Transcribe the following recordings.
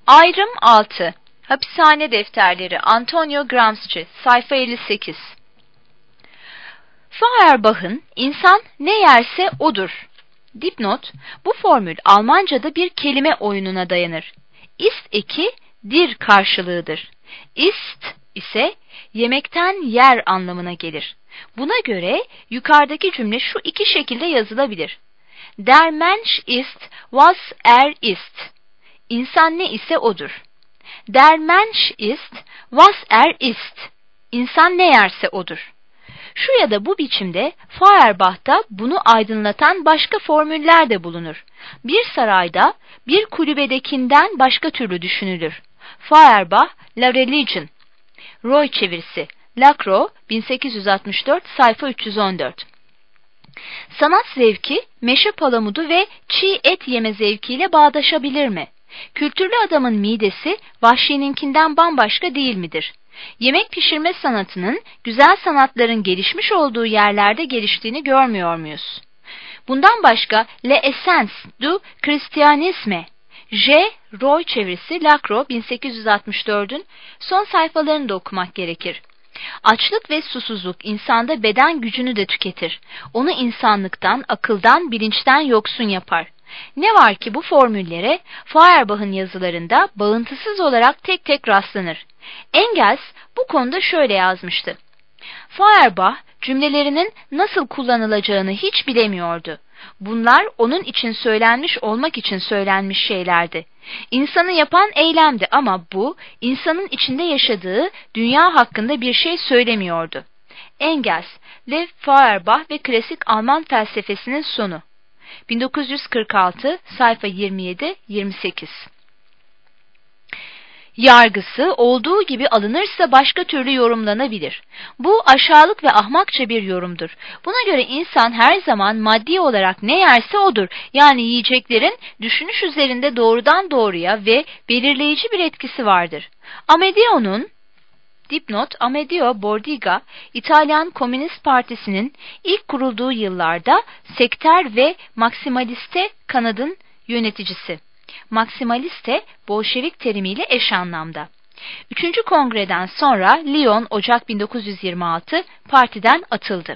Ayrım 6. Hapishane defterleri, Antonio Gramsci, sayfa 58. Feuerbach'ın "İnsan ne yerse odur." Dipnot, bu formül Almanca'da bir kelime oyununa dayanır. Ist eki dir karşılığıdır. Ist ise yemekten yer anlamına gelir. Buna göre yukarıdaki cümle şu iki şekilde yazılabilir. Der Mensch ist, was er ist. İnsan ne ise odur. Der Mensch ist, was er ist. İnsan ne yerse odur. Şu ya da bu biçimde Feuerbach'ta bunu aydınlatan başka formüller de bulunur. Bir sarayda bir kulübedekinden başka türlü düşünülür. Feuerbach, La Religion. Roy çevirisi. Lacroix, 1864, sayfa 314. Sanat zevki, meşe palamudu ve çiğ et yeme zevkiyle bağdaşabilir mi? Kültürlü adamın midesi, vahşininkinden bambaşka değil midir? Yemek pişirme sanatının, güzel sanatların gelişmiş olduğu yerlerde geliştiğini görmüyor muyuz? Bundan başka, L'essence du Christianisme, J. Roy çevirisi, Lacroix, 1864'ün son sayfalarını da okumak gerekir. Açlık ve susuzluk insanda beden gücünü de tüketir. Onu insanlıktan, akıldan, bilinçten yoksun yapar. Ne var ki bu formüllere Feuerbach'ın yazılarında bağıntısız olarak tek tek rastlanır. Engels bu konuda şöyle yazmıştı. Feuerbach cümlelerinin nasıl kullanılacağını hiç bilemiyordu. Bunlar onun için söylenmiş olmak için söylenmiş şeylerdi. İnsanı yapan eylemdi ama bu, insanın içinde yaşadığı dünya hakkında bir şey söylemiyordu. Engels, Lev Feuerbach ve klasik Alman felsefesinin sonu. 1946, sayfa 27-28. Yargısı olduğu gibi alınırsa başka türlü yorumlanabilir. Bu aşağılık ve ahmakça bir yorumdur. Buna göre insan her zaman maddi olarak ne yerse odur. Yani yiyeceklerin düşünüş üzerinde doğrudan doğruya ve belirleyici bir etkisi vardır. Amedeo Bordiga, İtalyan Komünist Partisi'nin ilk kurulduğu yıllarda sekter ve maksimaliste kanadın yöneticisi. Maksimaliste, Bolşevik terimiyle eş anlamda. 3. Kongreden sonra Lyon, Ocak 1926 partiden atıldı.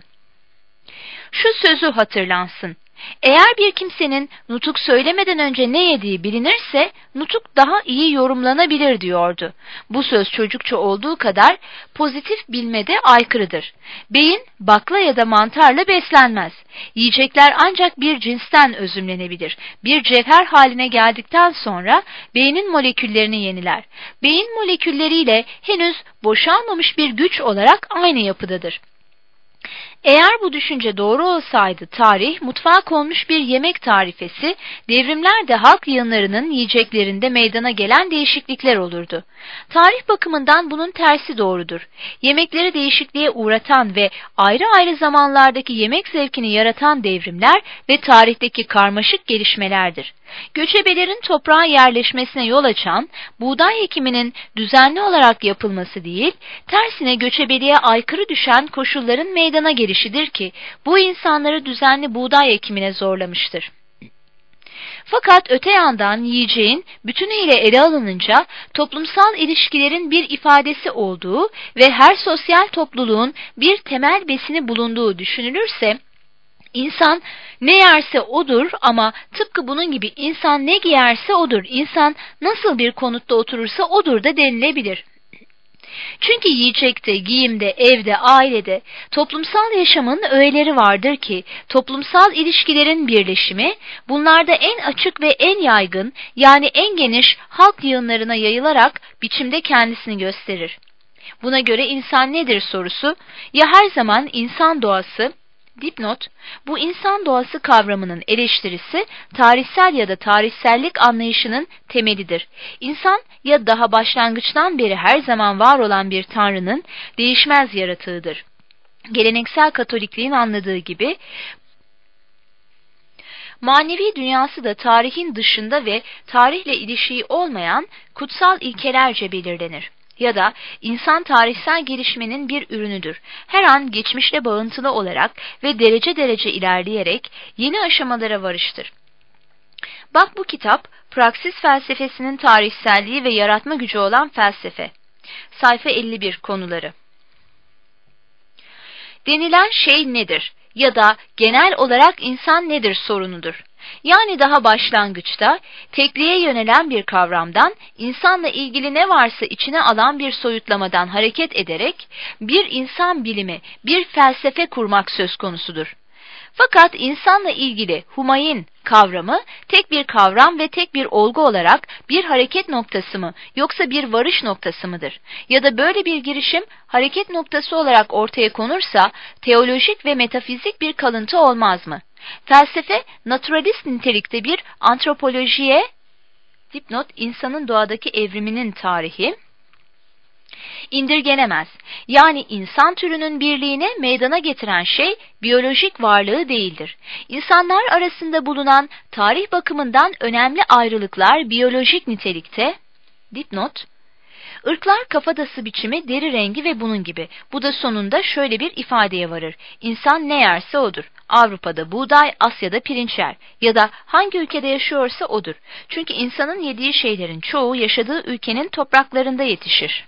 Şu sözü hatırlansın. Eğer bir kimsenin nutuk söylemeden önce ne yediği bilinirse nutuk daha iyi yorumlanabilir diyordu. Bu söz çocukça olduğu kadar pozitif bilmede aykırıdır. Beyin bakla ya da mantarla beslenmez. Yiyecekler ancak bir cinsten özümlenebilir. Bir cevher haline geldikten sonra beynin moleküllerini yeniler. Beyin molekülleriyle henüz boşalmamış bir güç olarak aynı yapıdadır. Eğer bu düşünce doğru olsaydı tarih, mutfağa konmuş bir yemek tarifesi, devrimler de halk yığınlarının yiyeceklerinde meydana gelen değişiklikler olurdu. Tarih bakımından bunun tersi doğrudur. Yemekleri değişikliğe uğratan ve ayrı ayrı zamanlardaki yemek zevkini yaratan devrimler ve tarihteki karmaşık gelişmelerdir. Göçebelerin toprağa yerleşmesine yol açan, buğday ekiminin düzenli olarak yapılması değil, tersine göçebeliğe aykırı düşen koşulların meydana gelişidir ki, bu insanları düzenli buğday ekimine zorlamıştır. Fakat öte yandan yiyeceğin bütünüyle ele alınınca toplumsal ilişkilerin bir ifadesi olduğu ve her sosyal topluluğun bir temel besini bulunduğu düşünülürse, İnsan ne yerse odur ama tıpkı bunun gibi insan ne giyerse odur, insan nasıl bir konutta oturursa odur da denilebilir. Çünkü yiyecekte, giyimde, evde, ailede, toplumsal yaşamın öğeleri vardır ki, toplumsal ilişkilerin birleşimi, bunlarda en açık ve en yaygın, yani en geniş halk yığınlarına yayılarak biçimde kendisini gösterir. Buna göre insan nedir sorusu, ya her zaman insan doğası, dipnot, bu insan doğası kavramının eleştirisi, tarihsel ya da tarihsellik anlayışının temelidir. İnsan ya daha başlangıçtan beri her zaman var olan bir tanrının değişmez yaratığıdır. Geleneksel Katolikliğin anladığı gibi, manevi dünyası da tarihin dışında ve tarihle ilişiği olmayan kutsal ilkelerce belirlenir. Ya da insan tarihsel gelişmenin bir ürünüdür. Her an geçmişle bağıntılı olarak ve derece derece ilerleyerek yeni aşamalara varıştır. Bak bu kitap, Praksis felsefesinin tarihselliği ve yaratma gücü olan felsefe. Sayfa 51 konuları. Denilen şey nedir? Ya da genel olarak insan nedir sorunudur. Yani daha başlangıçta tekliğe yönelen bir kavramdan, insanla ilgili ne varsa içine alan bir soyutlamadan hareket ederek bir insan bilimi, bir felsefe kurmak söz konusudur. Fakat insanla ilgili humayin kavramı tek bir kavram ve tek bir olgu olarak bir hareket noktası mı yoksa bir varış noktası mıdır? Ya da böyle bir girişim hareket noktası olarak ortaya konursa teolojik ve metafizik bir kalıntı olmaz mı? Felsefe naturalist nitelikte bir antropolojiye, dipnot insanın doğadaki evriminin tarihi, indirgenemez. Yani insan türünün birliğine meydana getiren şey biyolojik varlığı değildir. İnsanlar arasında bulunan tarih bakımından önemli ayrılıklar biyolojik nitelikte, dipnot, ırklar kafatası biçimi, deri rengi ve bunun gibi. Bu da sonunda şöyle bir ifadeye varır. İnsan ne yerse odur. Avrupa'da buğday, Asya'da pirinç yer. Ya da hangi ülkede yaşıyorsa odur. Çünkü insanın yediği şeylerin çoğu yaşadığı ülkenin topraklarında yetişir.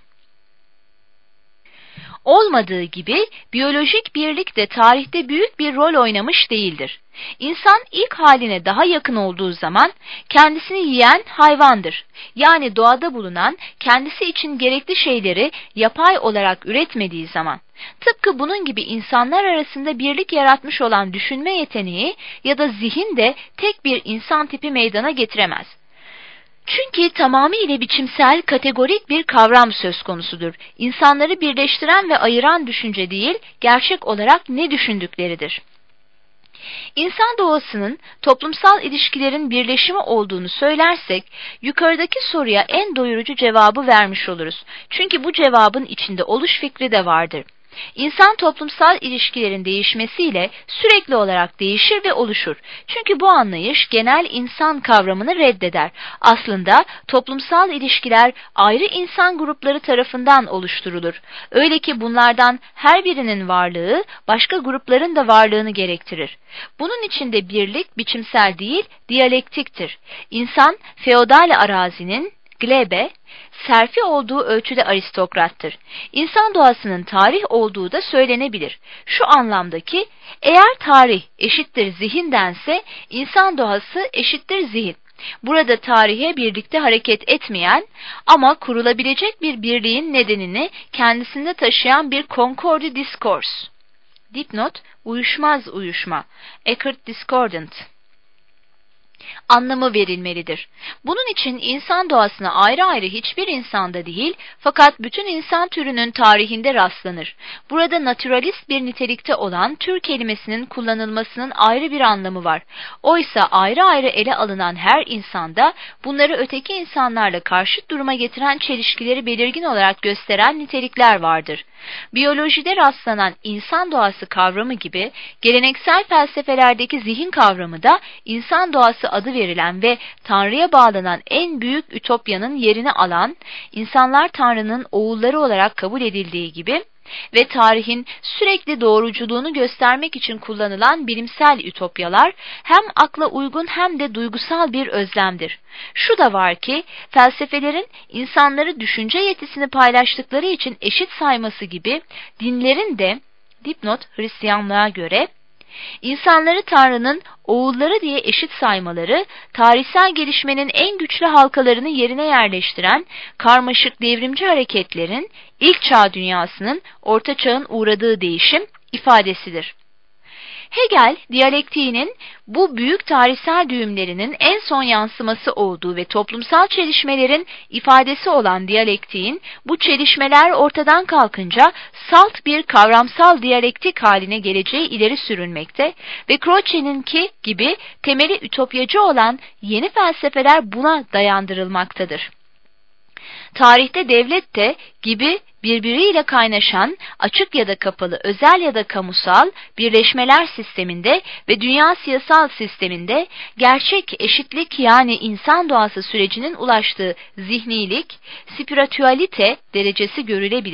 Olmadığı gibi biyolojik birlik de tarihte büyük bir rol oynamış değildir. İnsan ilk haline daha yakın olduğu zaman kendisini yiyen hayvandır. Yani doğada bulunan kendisi için gerekli şeyleri yapay olarak üretmediği zaman. Tıpkı bunun gibi insanlar arasında birlik yaratmış olan düşünme yeteneği ya da zihin de tek bir insan tipi meydana getiremez. Çünkü tamamıyla biçimsel, kategorik bir kavram söz konusudur. İnsanları birleştiren ve ayıran düşünce değil, gerçek olarak ne düşündükleridir. İnsan doğasının toplumsal ilişkilerin birleşimi olduğunu söylersek, yukarıdaki soruya en doyurucu cevabı vermiş oluruz. Çünkü bu cevabın içinde oluş fikri de vardır. İnsan toplumsal ilişkilerin değişmesiyle sürekli olarak değişir ve oluşur. Çünkü bu anlayış genel insan kavramını reddeder. Aslında toplumsal ilişkiler ayrı insan grupları tarafından oluşturulur. Öyle ki bunlardan her birinin varlığı başka grupların da varlığını gerektirir. Bunun içinde birlik biçimsel değil, diyalektiktir. İnsan feodal arazinin glebe, serfi olduğu ölçüde aristokrattır. İnsan doğasının tarih olduğu da söylenebilir. Şu anlamdaki, eğer tarih eşittir zihindense, insan doğası eşittir zihin. Burada tarihe birlikte hareket etmeyen ama kurulabilecek bir birliğin nedenini kendisinde taşıyan bir concordi discourse. Dipnot, uyuşmaz uyuşma, Eckart discordant anlamı verilmelidir. Bunun için insan doğasına ayrı ayrı hiçbir insanda değil, fakat bütün insan türünün tarihinde rastlanır. Burada naturalist bir nitelikte olan tür kelimesinin kullanılmasının ayrı bir anlamı var. Oysa ayrı ayrı ele alınan her insanda bunları öteki insanlarla karşıt duruma getiren çelişkileri belirgin olarak gösteren nitelikler vardır. Biyolojide rastlanan insan doğası kavramı gibi geleneksel felsefelerdeki zihin kavramı da insan doğası adı verilen ve Tanrı'ya bağlanan en büyük ütopyanın yerini alan, insanlar Tanrı'nın oğulları olarak kabul edildiği gibi ve tarihin sürekli doğruculuğunu göstermek için kullanılan bilimsel ütopyalar hem akla uygun hem de duygusal bir özlemdir. Şu da var ki felsefelerin insanları düşünce yetisini paylaştıkları için eşit sayması gibi dinlerin de, dipnot Hristiyanlığa göre, İnsanları Tanrı'nın oğulları diye eşit saymaları, tarihsel gelişmenin en güçlü halkalarını yerine yerleştiren karmaşık devrimci hareketlerin, ilk çağ dünyasının orta çağın uğradığı değişim ifadesidir. Hegel, diyalektiğinin bu büyük tarihsel düğümlerinin en son yansıması olduğu ve toplumsal çelişmelerin ifadesi olan diyalektiğin, bu çelişmeler ortadan kalkınca salt bir kavramsal diyalektik haline geleceği ileri sürülmekte ve Croce'ninki gibi temeli ütopyacı olan yeni felsefeler buna dayandırılmaktadır. Tarihte devlet de gibi birbiriyle kaynaşan, açık ya da kapalı, özel ya da kamusal birleşmeler sisteminde ve dünya siyasal sisteminde gerçek eşitlik yani insan doğası sürecinin ulaştığı zihnilik, spiritüalite derecesi görülebilir.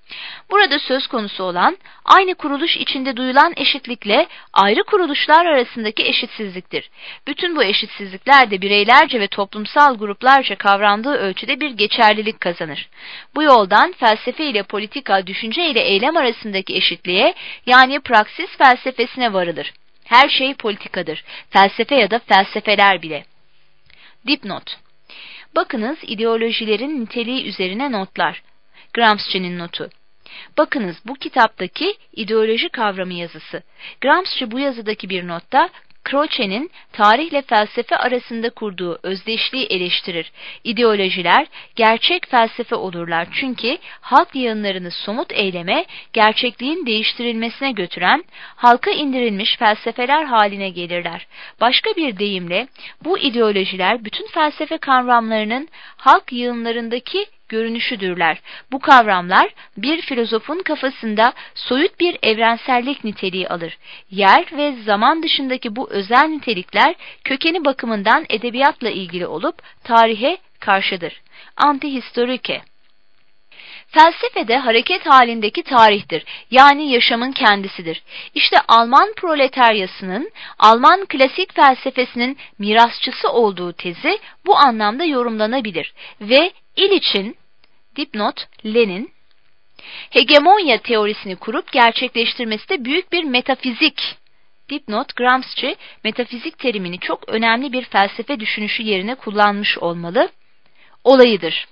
Burada söz konusu olan aynı kuruluş içinde duyulan eşitlikle ayrı kuruluşlar arasındaki eşitsizliktir. Bütün bu eşitsizlikler de bireylerce ve toplumsal gruplarca kavrandığı ölçüde bir geçerlilik kazanır. Bu yoldan felsefe ile politika, düşünce ile eylem arasındaki eşitliğe, yani praksis felsefesine varılır. Her şey politikadır, felsefe ya da felsefeler bile. Dipnot. Bakınız ideolojilerin niteliği üzerine notlar. Gramsci'nin notu. Bakınız bu kitaptaki ideoloji kavramı yazısı. Gramsci bu yazıdaki bir notta Croce'nin tarihle felsefe arasında kurduğu özdeşliği eleştirir. İdeolojiler gerçek felsefe olurlar çünkü halk yığınlarını somut eyleme, gerçekliğin değiştirilmesine götüren, halka indirilmiş felsefeler haline gelirler. Başka bir deyimle bu ideolojiler bütün felsefe kavramlarının halk yığınlarındaki görünüşüdürler. Bu kavramlar bir filozofun kafasında soyut bir evrensellik niteliği alır. Yer ve zaman dışındaki bu özel nitelikler kökeni bakımından edebiyatla ilgili olup tarihe karşıdır. Antihistorike. Felsefede hareket halindeki tarihtir, yani yaşamın kendisidir. İşte Alman proletaryasının, Alman klasik felsefesinin mirasçısı olduğu tezi bu anlamda yorumlanabilir ve İliç'in, dipnot Lenin, hegemonya teorisini kurup gerçekleştirmesi de büyük bir metafizik, dipnot Gramsci, metafizik terimini çok önemli bir felsefe düşünüşü yerine kullanmış olmalı, olayıdır.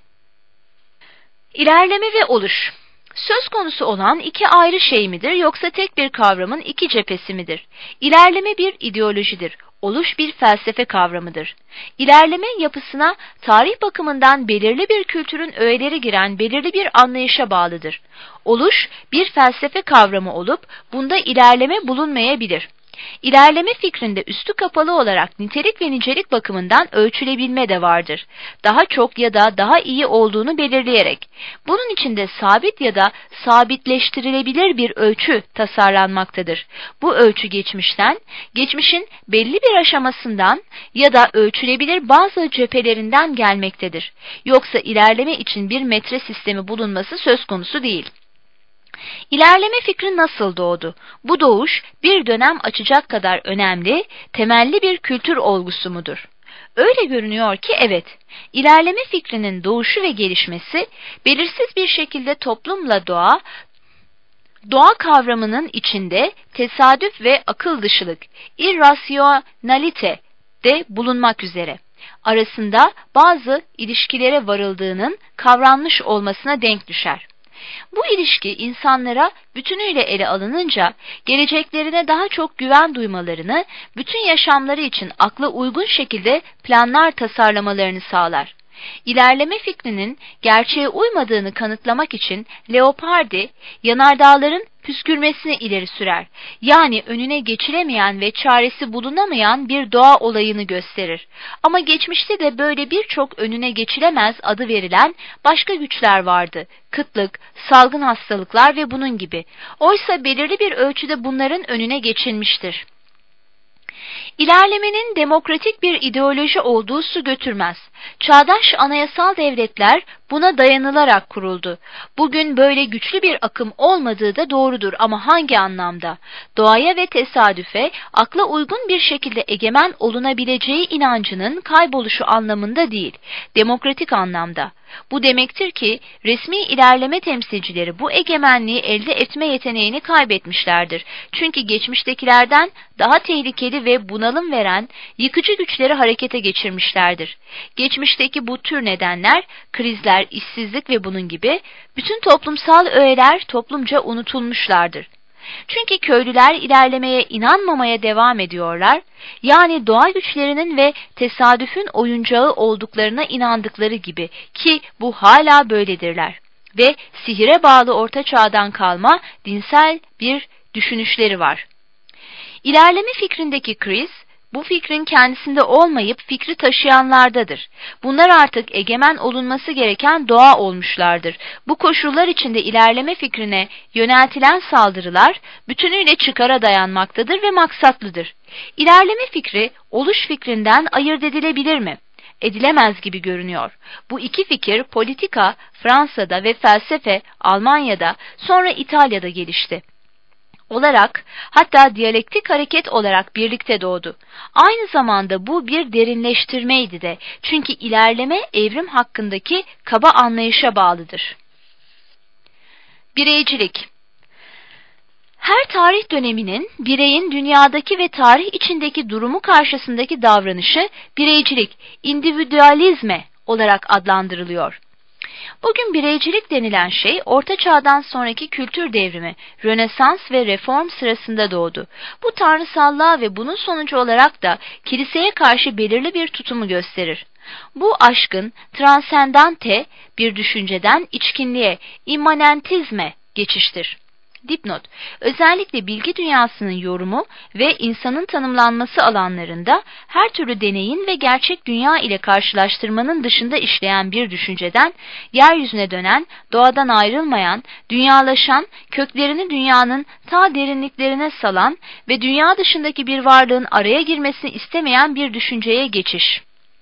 İlerleme ve oluş. Söz konusu olan iki ayrı şey midir yoksa tek bir kavramın iki cephesi midir? İlerleme bir ideolojidir. Oluş bir felsefe kavramıdır. İlerleme yapısına tarih bakımından belirli bir kültürün öğeleri giren belirli bir anlayışa bağlıdır. Oluş bir felsefe kavramı olup bunda ilerleme bulunmayabilir. İlerleme fikrinde üstü kapalı olarak nitelik ve nicelik bakımından ölçülebilme de vardır. Daha çok ya da daha iyi olduğunu belirleyerek. Bunun içinde sabit ya da sabitleştirilebilir bir ölçü tasarlanmaktadır. Bu ölçü geçmişin belli bir aşamasından ya da ölçülebilir bazı cephelerinden gelmektedir. Yoksa ilerleme için bir metre sistemi bulunması söz konusu değil. İlerleme fikri nasıl doğdu? Bu doğuş bir dönem açacak kadar önemli, temelli bir kültür olgusu mudur? Öyle görünüyor ki evet, ilerleme fikrinin doğuşu ve gelişmesi belirsiz bir şekilde toplumla doğa kavramının içinde tesadüf ve akıl dışılık, irrasyonalite de bulunmak üzere arasında bazı ilişkilere varıldığının kavranmış olmasına denk düşer. Bu ilişki insanlara bütünüyle ele alınınca geleceklerine daha çok güven duymalarını, bütün yaşamları için akla uygun şekilde planlar tasarlamalarını sağlar. İlerleme fikrinin gerçeğe uymadığını kanıtlamak için Leopardi, yanardağların püskürmesini ileri sürer. Yani önüne geçilemeyen ve çaresi bulunamayan bir doğa olayını gösterir. Ama geçmişte de böyle birçok önüne geçilemez adı verilen başka güçler vardı. Kıtlık, salgın hastalıklar ve bunun gibi. Oysa belirli bir ölçüde bunların önüne geçilmiştir. İlerlemenin demokratik bir ideoloji olduğu su götürmez. Çağdaş anayasal devletler buna dayanılarak kuruldu. Bugün böyle güçlü bir akım olmadığı da doğrudur ama hangi anlamda? Doğaya ve tesadüfe akla uygun bir şekilde egemen olunabileceği inancının kayboluşu anlamında değil, demokratik anlamda. Bu demektir ki resmi ilerleme temsilcileri bu egemenliği elde etme yeteneğini kaybetmişlerdir. Çünkü geçmiştekilerden daha tehlikeli ve bunalım veren yıkıcı güçleri harekete geçirmişlerdir. Geçmişteki bu tür nedenler, krizler, işsizlik ve bunun gibi bütün toplumsal öğeler toplumca unutulmuşlardır. Çünkü köylüler ilerlemeye inanmamaya devam ediyorlar, yani doğa güçlerinin ve tesadüfün oyuncağı olduklarına inandıkları gibi ki bu hala böyledirler ve sihire bağlı orta çağdan kalma dinsel bir düşünüşleri var. İlerleme fikrindeki kriz, bu fikrin kendisinde olmayıp fikri taşıyanlardadır. Bunlar artık egemen olunması gereken doğa olmuşlardır. Bu koşullar içinde ilerleme fikrine yöneltilen saldırılar bütünüyle çıkara dayanmaktadır ve maksatlıdır. İlerleme fikri oluş fikrinden ayırt edilebilir mi? edilemez gibi görünüyor. Bu iki fikir politika Fransa'da ve felsefe Almanya'da, sonra İtalya'da gelişti olarak, hatta diyalektik hareket olarak birlikte doğdu. Aynı zamanda bu bir derinleştirmeydi de, çünkü ilerleme evrim hakkındaki kaba anlayışa bağlıdır. Bireycilik. Her tarih döneminin bireyin dünyadaki ve tarih içindeki durumu karşısındaki davranışı bireycilik, individualizme olarak adlandırılıyor. Bugün bireycilik denilen şey Orta Çağ'dan sonraki kültür devrimi, Rönesans ve Reform sırasında doğdu. Bu tanrısallığa ve bunun sonucu olarak da kiliseye karşı belirli bir tutumu gösterir. Bu aşkın transendante bir düşünceden içkinliğe, immanentizme geçiştir. Dipnot: özellikle bilgi dünyasının yorumu ve insanın tanımlanması alanlarında her türlü deneyin ve gerçek dünya ile karşılaştırmanın dışında işleyen bir düşünceden, yeryüzüne dönen, doğadan ayrılmayan, dünyalaşan, köklerini dünyanın ta derinliklerine salan ve dünya dışındaki bir varlığın araya girmesini istemeyen bir düşünceye geçiş.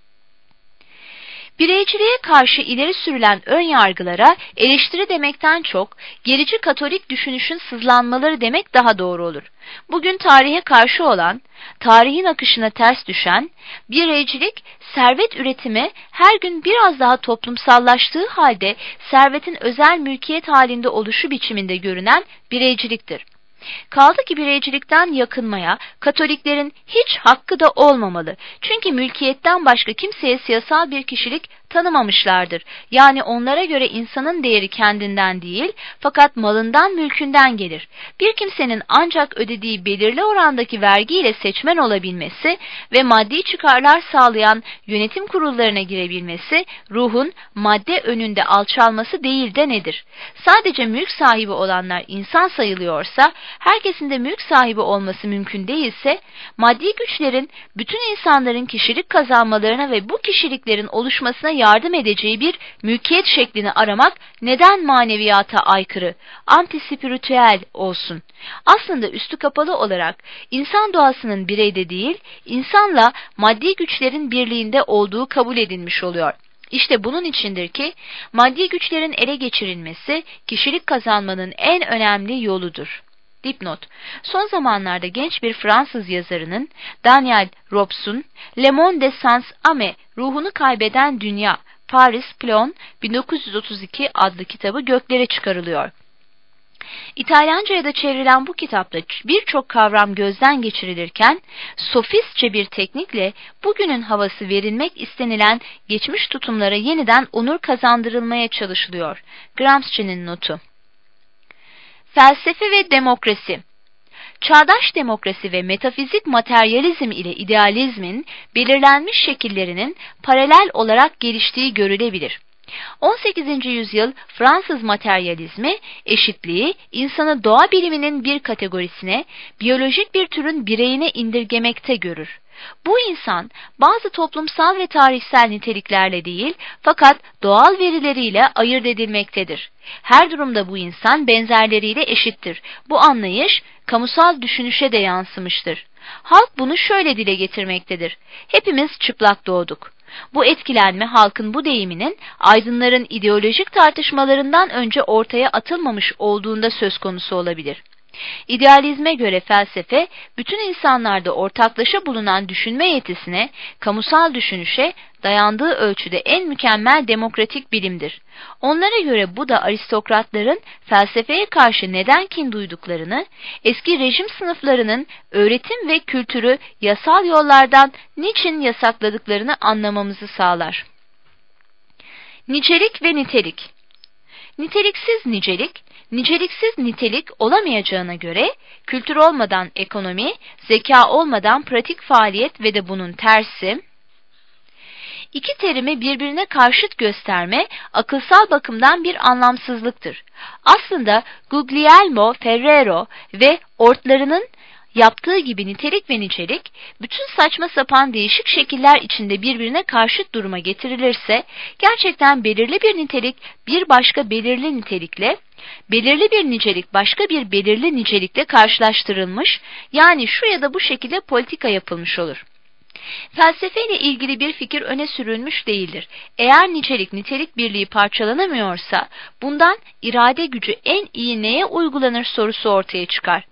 Bireyciliğe karşı ileri sürülen ön yargılara eleştiri demekten çok, gerici Katolik düşünüşün sızlanmaları demek daha doğru olur. Bugün tarihe karşı olan, tarihin akışına ters düşen, bireycilik, servet üretimi her gün biraz daha toplumsallaştığı halde servetin özel mülkiyet halinde oluşu biçiminde görünen bireyciliktir. Kaldı ki bireycilikten yakınmaya Katoliklerin hiç hakkı da olmamalı. Çünkü mülkiyetten başka kimseye siyasal bir kişilik tanımamışlardır. Yani onlara göre insanın değeri kendinden değil, fakat malından, mülkünden gelir. Bir kimsenin ancak ödediği belirli orandaki vergiyle seçmen olabilmesi ve maddi çıkarlar sağlayan yönetim kurullarına girebilmesi, ruhun madde önünde alçalması değil de nedir? Sadece mülk sahibi olanlar insan sayılıyorsa, herkesin de mülk sahibi olması mümkün değilse, maddi güçlerin bütün insanların kişilik kazanmalarına ve bu kişiliklerin oluşmasına yardım edeceği bir mülkiyet şeklini aramak neden maneviyata aykırı, antispiritüel olsun? Aslında üstü kapalı olarak insan doğasının bireyde değil, insanla maddi güçlerin birliğinde olduğu kabul edilmiş oluyor. İşte bunun içindir ki maddi güçlerin ele geçirilmesi kişilik kazanmanın en önemli yoludur. Dipnot: son zamanlarda genç bir Fransız yazarının, Daniel Robs'un Le Monde Sans Âme, Ruhunu Kaybeden Dünya, Paris Plon 1932 adlı kitabı göklere çıkarılıyor. İtalyanca'ya da çevrilen bu kitapta birçok kavram gözden geçirilirken, sofistçe bir teknikle bugünün havası verilmek istenilen geçmiş tutumlara yeniden onur kazandırılmaya çalışılıyor. Gramsci'nin notu. Felsefe ve demokrasi. Çağdaş demokrasi ve metafizik materyalizm ile idealizmin belirlenmiş şekillerinin paralel olarak geliştiği görülebilir. 18. yüzyıl Fransız materyalizmi, eşitliği, insanı doğa biliminin bir kategorisine, biyolojik bir türün bireyine indirgemekte görür. Bu insan, bazı toplumsal ve tarihsel niteliklerle değil, fakat doğal verileriyle ayırt edilmektedir. Her durumda bu insan benzerleriyle eşittir. Bu anlayış, kamusal düşünüşe de yansımıştır. Halk bunu şöyle dile getirmektedir: hepimiz çıplak doğduk. Bu etkilenme halkın bu deyiminin aydınların ideolojik tartışmalarından önce ortaya atılmamış olduğunda söz konusu olabilir. İdealizme göre felsefe, bütün insanlarda ortaklaşa bulunan düşünme yetisine, kamusal düşünüşe dayandığı ölçüde en mükemmel demokratik bilimdir. Onlara göre bu da aristokratların felsefeye karşı neden kin duyduklarını, eski rejim sınıflarının öğretim ve kültürü yasal yollardan niçin yasakladıklarını anlamamızı sağlar. Nicelik ve nitelik. Niteliksiz nicelik, niceliksiz nitelik olamayacağına göre, kültür olmadan ekonomi, zeka olmadan pratik faaliyet ve de bunun tersi, İki terimi birbirine karşıt gösterme, akılsal bakımdan bir anlamsızlıktır. Aslında Guglielmo Ferrero ve ortlarının yaptığı gibi nitelik ve nicelik, bütün saçma sapan değişik şekiller içinde birbirine karşıt duruma getirilirse, gerçekten belirli bir nitelik bir başka belirli nitelikle, belirli bir nicelik başka bir belirli nicelikle karşılaştırılmış, yani şu ya da bu şekilde politika yapılmış olur. Felsefeyle ilgili bir fikir öne sürülmüş değildir. Eğer nicelik-nitelik birliği parçalanamıyorsa, bundan irade gücü en iyi neye uygulanır sorusu ortaya çıkar.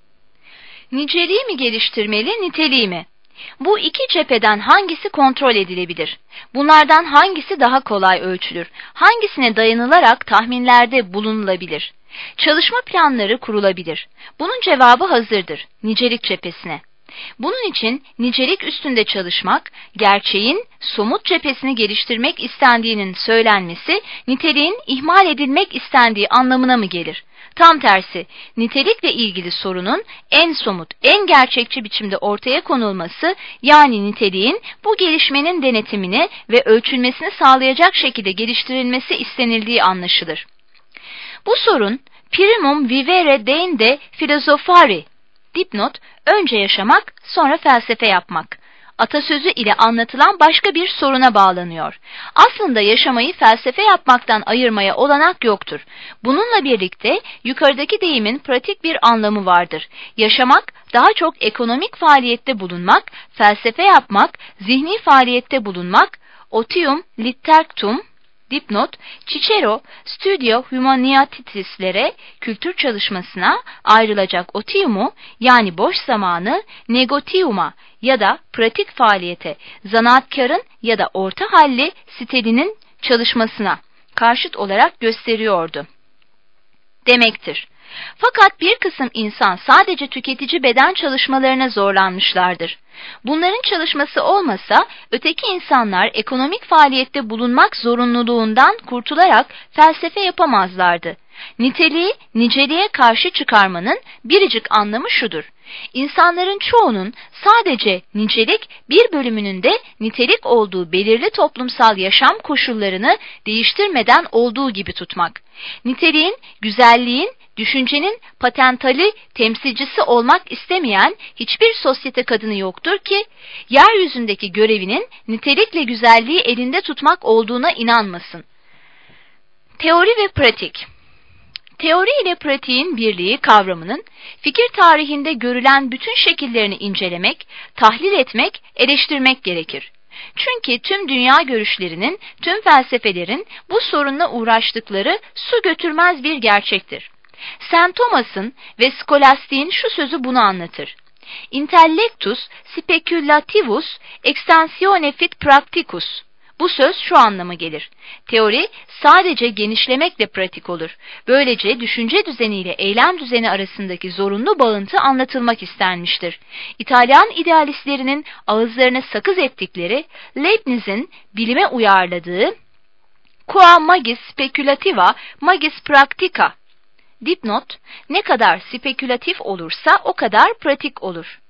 Niceliği mi geliştirmeli, niteliği mi? Bu iki cepheden hangisi kontrol edilebilir? Bunlardan hangisi daha kolay ölçülür? Hangisine dayanılarak tahminlerde bulunulabilir? Çalışma planları kurulabilir. Bunun cevabı hazırdır, nicelik cephesine. Bunun için nicelik üstünde çalışmak, gerçeğin somut cephesini geliştirmek istendiğinin söylenmesi, niteliğin ihmal edilmek istendiği anlamına mı gelir? Tam tersi, nitelikle ilgili sorunun en somut, en gerçekçi biçimde ortaya konulması, yani niteliğin bu gelişmenin denetimini ve ölçülmesini sağlayacak şekilde geliştirilmesi istenildiği anlaşılır. Bu sorun, primum vivere deinde philosophari, dipnot, önce yaşamak, sonra felsefe yapmak atasözü ile anlatılan başka bir soruna bağlanıyor. Aslında yaşamayı felsefe yapmaktan ayırmaya olanak yoktur. Bununla birlikte yukarıdaki deyimin pratik bir anlamı vardır. Yaşamak, daha çok ekonomik faaliyette bulunmak, felsefe yapmak, zihni faaliyette bulunmak, otium littertum, dipnot, Cicero, Studio Humanitas'lere, kültür çalışmasına ayrılacak otiumu, yani boş zamanı, negotium'a ya da pratik faaliyete, zanaatkarın ya da orta halli sitelinin çalışmasına karşıt olarak gösteriyordu demektir. Fakat bir kısım insan sadece tüketici beden çalışmalarına zorlanmışlardır. Bunların çalışması olmasa, öteki insanlar ekonomik faaliyette bulunmak zorunluluğundan kurtularak felsefe yapamazlardı. Niteliği, niceliğe karşı çıkarmanın biricik anlamı şudur: İnsanların çoğunun sadece nicelik, bir bölümünün de nitelik olduğu belirli toplumsal yaşam koşullarını değiştirmeden olduğu gibi tutmak. Niteliğin, güzelliğin, düşüncenin patentali temsilcisi olmak istemeyen hiçbir sosyete kadını yoktur ki, yeryüzündeki görevinin nitelikle güzelliği elinde tutmak olduğuna inanmasın. Teori ve pratik. Teori ile pratiğin birliği kavramının, fikir tarihinde görülen bütün şekillerini incelemek, tahlil etmek, eleştirmek gerekir. Çünkü tüm dünya görüşlerinin, tüm felsefelerin bu sorunla uğraştıkları su götürmez bir gerçektir. St. Thomas'ın ve Skolastik'in şu sözü bunu anlatır: Intellectus speculativus extensione fit practicus. Bu söz şu anlama gelir: teori sadece genişlemekle pratik olur. Böylece düşünce düzeniyle eylem düzeni arasındaki zorunlu bağıntı anlatılmak istenmiştir. İtalyan idealistlerinin ağızlarına sakız ettikleri, Leibniz'in bilime uyarladığı Qua magis speculativa magis practica, dipnot, ne kadar spekülatif olursa o kadar pratik olur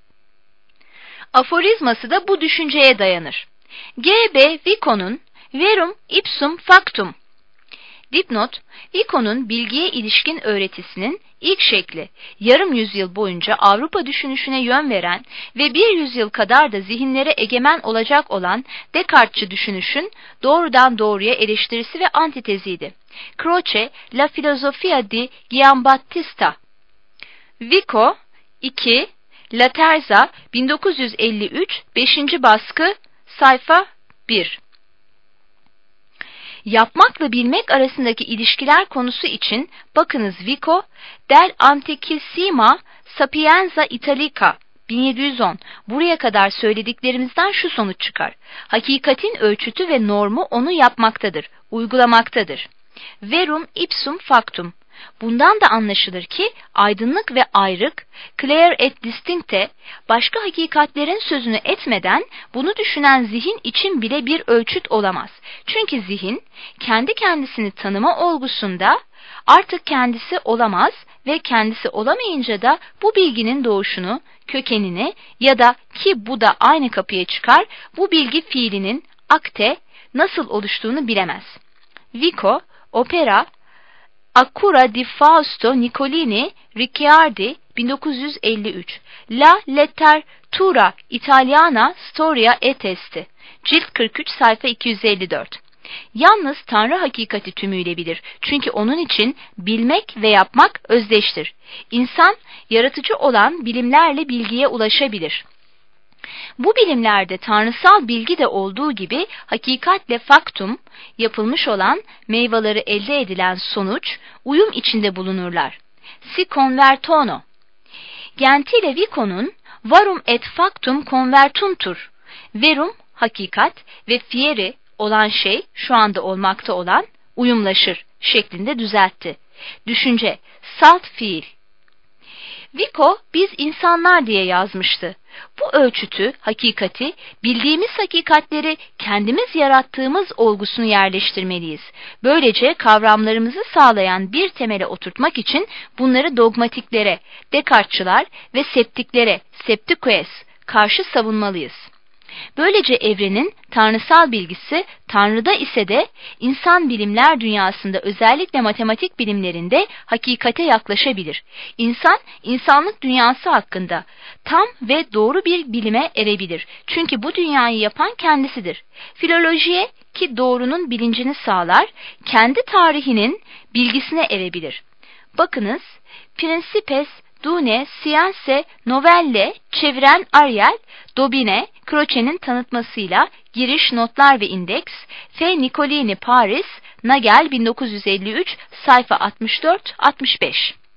aforizması da bu düşünceye dayanır. G.B. Vico'nun Verum ipsum factum, dipnot, Vico'nun bilgiye ilişkin öğretisinin ilk şekli, yarım yüzyıl boyunca Avrupa düşünüşüne yön veren ve bir yüzyıl kadar da zihinlere egemen olacak olan Descartes'çı düşünüşün doğrudan doğruya eleştirisi ve antiteziydi. Croce, La Filosofia di Giambattista. Vico 2, La Terza, 1953, 5. baskı, sayfa 1. Yapmakla bilmek arasındaki ilişkiler konusu için bakınız Vico, Del Antiquissima Sapienza Italica, 1710. Buraya kadar söylediklerimizden şu sonuç çıkar: hakikatin ölçütü ve normu onu yapmaktadır, uygulamaktadır. Verum ipsum factum. Bundan da anlaşılır ki aydınlık ve ayrık, clair et distincte, başka hakikatlerin sözünü etmeden bunu düşünen zihin için bile bir ölçüt olamaz. Çünkü zihin kendi kendisini tanıma olgusunda artık kendisi olamaz ve kendisi olamayınca da bu bilginin doğuşunu, kökenini ya da, ki bu da aynı kapıya çıkar, bu bilgi fiilinin akte nasıl oluştuğunu bilemez. Vico, Opera Accura di Fausto Nicolini Ricciardi, 1953. La Letteratura Italiana Storia e Testi, cilt 43, sayfa 254. Yalnız Tanrı hakikati tümüyle bilir. Çünkü onun için bilmek ve yapmak özdeştir. İnsan, yaratıcı olan bilimlerle bilgiye ulaşabilir. Bu bilimlerde tanrısal bilgi de olduğu gibi hakikatle faktum, yapılmış olan meyveleri elde edilen sonuç, uyum içinde bulunurlar. Si convertono. Gentile Vico'nun varum et factum convertuntur. Verum, hakikat ve fieri olan şey, şu anda olmakta olan, uyumlaşır şeklinde düzeltti. Düşünce, salt fiil. Vico biz insanlar diye yazmıştı. Bu ölçütü, hakikati, bildiğimiz hakikatleri kendimiz yarattığımız olgusunu yerleştirmeliyiz. Böylece kavramlarımızı sağlayan bir temele oturtmak için bunları dogmatiklere, Descartes'çılar ve septiklere, septikues, karşı savunmalıyız. Böylece evrenin tanrısal bilgisi, Tanrı'da ise de insan bilimler dünyasında, özellikle matematik bilimlerinde hakikate yaklaşabilir. İnsan, insanlık dünyası hakkında tam ve doğru bir bilime erebilir. Çünkü bu dünyayı yapan kendisidir. Filolojiye, ki doğrunun bilincini sağlar, kendi tarihinin bilgisine erebilir. Bakınız, Principes Dune Scienze Novelle çeviren Ariel Dobine, Croce'nin tanıtmasıyla giriş, notlar ve indeks, F. Nicolini Paris, Nagel 1953, sayfa 64-65.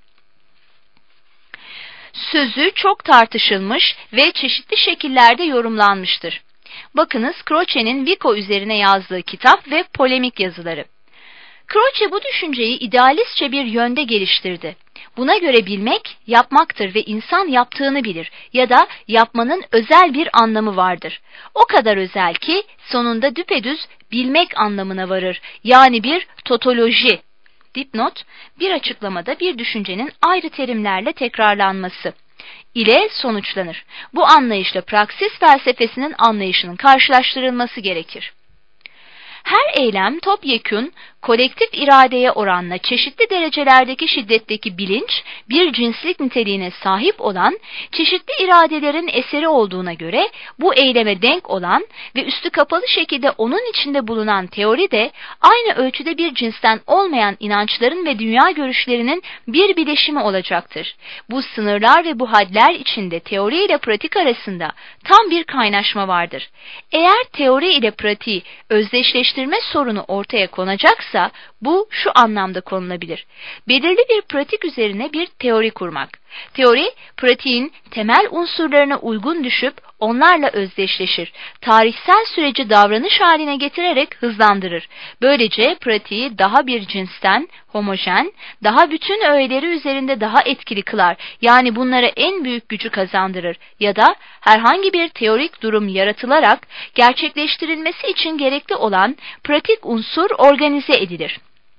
Sözü çok tartışılmış ve çeşitli şekillerde yorumlanmıştır. Bakınız Croce'nin Vico üzerine yazdığı kitap ve polemik yazıları. Croce bu düşünceyi idealistçe bir yönde geliştirdi. Buna göre bilmek, yapmaktır ve insan yaptığını bilir ya da yapmanın özel bir anlamı vardır. O kadar özel ki sonunda düpedüz bilmek anlamına varır. Yani bir totoloji. Dipnot, bir açıklamada bir düşüncenin ayrı terimlerle tekrarlanması ile sonuçlanır. Bu anlayışla praksis felsefesinin anlayışının karşılaştırılması gerekir. Her eylem topyekün, kolektif iradeye oranla çeşitli derecelerdeki şiddetteki bilinç, bir cinslik niteliğine sahip olan, çeşitli iradelerin eseri olduğuna göre bu eyleme denk olan ve üstü kapalı şekilde onun içinde bulunan teori de aynı ölçüde bir cinsten olmayan inançların ve dünya görüşlerinin bir bileşimi olacaktır. Bu sınırlar ve bu hadler içinde teori ile pratik arasında tam bir kaynaşma vardır. Eğer teori ile pratiği özdeşleştirme sorunu ortaya konacaksa, bu şu anlamda konulabilir. Belirli bir pratik üzerine bir teori kurmak. Teori, pratiğin temel unsurlarına uygun düşüp onlarla özdeşleşir. Tarihsel süreci davranış haline getirerek hızlandırır. Böylece pratiği daha bir cinsten, homojen, daha bütün öğeleri üzerinde daha etkili kılar. Yani bunlara en büyük gücü kazandırır. Ya da herhangi bir teorik durum yaratılarak gerçekleştirilmesi için gerekli olan pratik unsur organize edilir.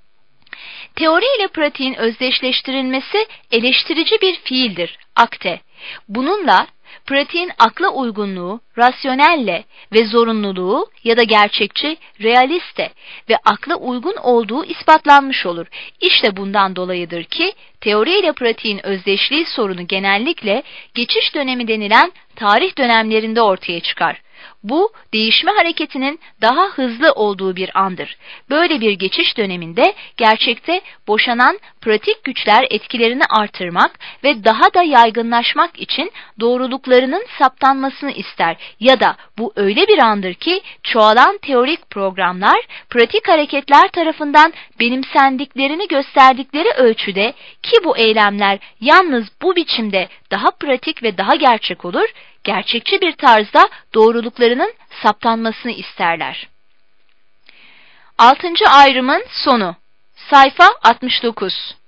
Teori ile pratiğin özdeşleştirilmesi eleştirici bir fiildir, akte. Bununla pratiğin akla uygunluğu, rasyonelle ve zorunluluğu ya da gerçekçi, realiste ve akla uygun olduğu ispatlanmış olur. İşte bundan dolayıdır ki teori ile pratiğin özdeşliği sorunu genellikle geçiş dönemi denilen tarih dönemlerinde ortaya çıkar. Bu, değişme hareketinin daha hızlı olduğu bir andır. Böyle bir geçiş döneminde gerçekte boşanan pratik güçler etkilerini artırmak ve daha da yaygınlaşmak için doğruluklarının saptanmasını ister ya da bu öyle bir andır ki çoğalan teorik programlar pratik hareketler tarafından benimsendiklerini gösterdikleri ölçüde, ki bu eylemler yalnız bu biçimde daha pratik ve daha gerçek olur, gerçekçi bir tarzda doğruluklarının saptanmasını isterler. 6. ayrımın sonu. Sayfa 69.